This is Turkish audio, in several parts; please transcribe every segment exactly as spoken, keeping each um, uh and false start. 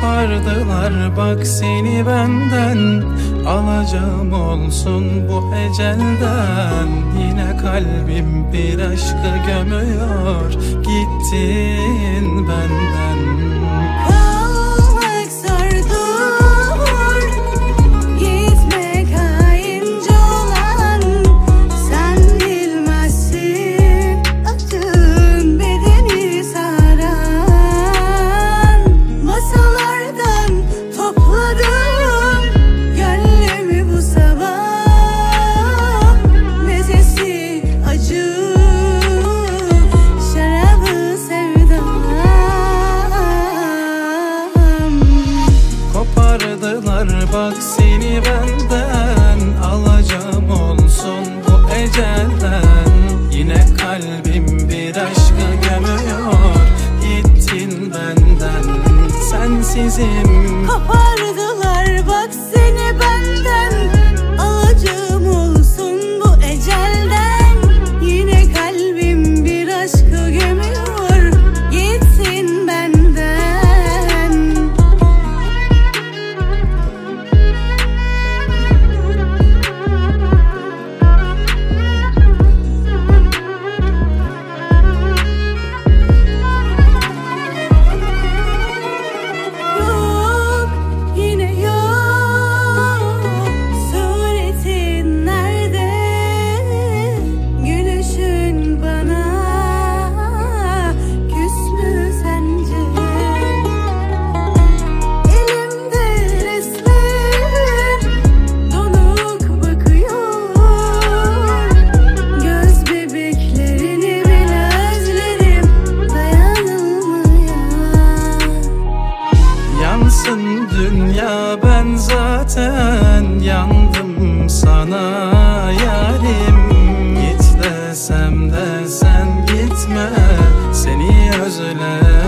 Kopardılar bak seni benden, alacağım olsun bu ecelden. Yine kalbim bir aşkı gömüyor, gittin benden. Bak seni benden, alacağım olsun bu ecelden. Yine kalbim bir aşkı gömüyor, gittin benden, sensizim. Kopardılar bak seni benden, alacağım olsun bu ecelden. Yine kalbim bir aşkı gömüyor, gitsin benden. Dünya ben zaten yandım sana yarim. Git desem de sen gitme, seni özlerim.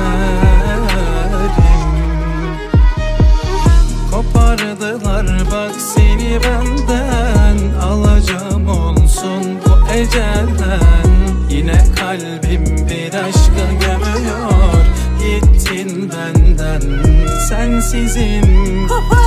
Kopardılar bak seni benden, alacağım olsun bu ecelden. Yine kalbim bir aşkı gömüyor, gittin benden, sensizim.